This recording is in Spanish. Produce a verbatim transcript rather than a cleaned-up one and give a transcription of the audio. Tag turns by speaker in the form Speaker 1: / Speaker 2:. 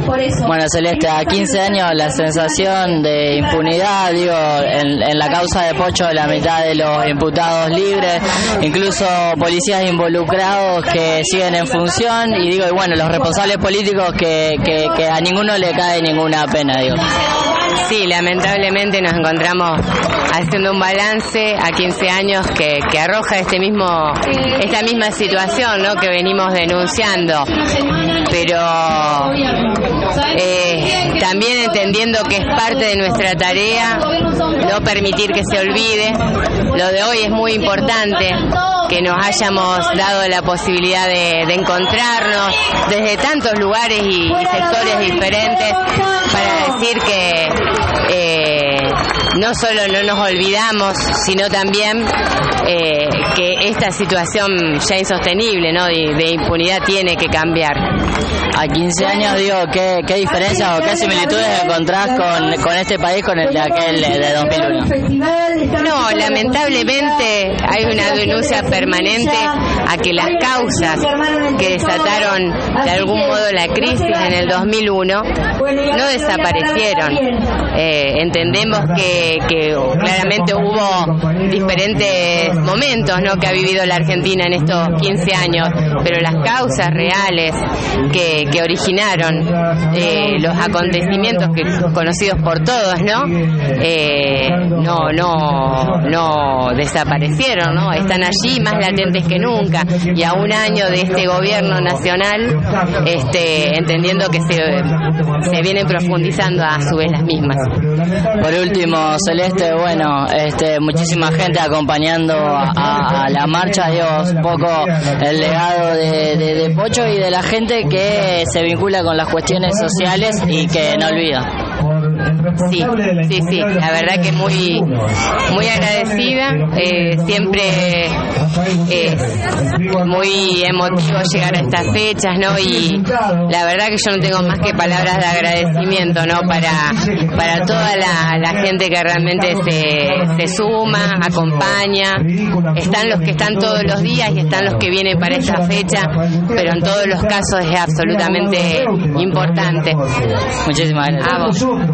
Speaker 1: Bueno, Celeste, a quince años la sensación de impunidad, digo, en, en la causa de Pocho, la mitad de los imputados libres, incluso policías involucrados que siguen en función, y digo, y bueno, los responsables políticos que, que, que a ninguno le cae ninguna pena, digo.
Speaker 2: Sí, lamentablemente nos encontramos haciendo un balance a quince años que, que arroja este mismo, esta misma situación, ¿no?, que venimos denunciando, pero eh, también entendiendo que es parte de nuestra tarea no permitir que se olvide. Lo de hoy es muy importante, que nos hayamos dado la posibilidad de, de encontrarnos desde tantos lugares y, y sectores diferentes para decir que eh, no solo no nos olvidamos, sino también eh, que esta situación ya insostenible, ¿no?, de, de impunidad tiene que cambiar.
Speaker 1: A quince años, digo, ¿qué, qué diferencias o qué similitudes encontrás con, con este país con el de aquel de dos mil uno?
Speaker 2: No, lamentablemente hay una denuncia permanente a que las causas que desataron de algún modo la crisis en el dos mil uno no desaparecieron. Eh, entendemos que, que claramente hubo diferentes momentos, ¿no?, que ha vivido la Argentina en estos quince años, pero las causas reales que, que originaron eh, los acontecimientos que conocidos por todos, ¿no? Eh, no, no, no desaparecieron, ¿no? Están allí más latentes que nunca, y a un año de este gobierno nacional, este, entendiendo que se, se vienen profundizando a su vez las mismas.
Speaker 1: Por último, Celeste, bueno, este, muchísima gente acompañando a, a la marcha, digo, un poco el legado de, de, de Pocho y de la gente que se vincula con las cuestiones sociales y que no olvida.
Speaker 2: Sí, sí, sí, la verdad que muy muy agradecida, eh, siempre es muy emotivo llegar a estas fechas, ¿no? Y la verdad que yo no tengo más que palabras de agradecimiento, ¿no?, para para toda la, la gente que realmente se, se suma, acompaña. Están los que están todos los días y están los que vienen para esta fecha, pero en todos los casos es absolutamente importante.
Speaker 1: Muchísimas gracias.
Speaker 2: A vos.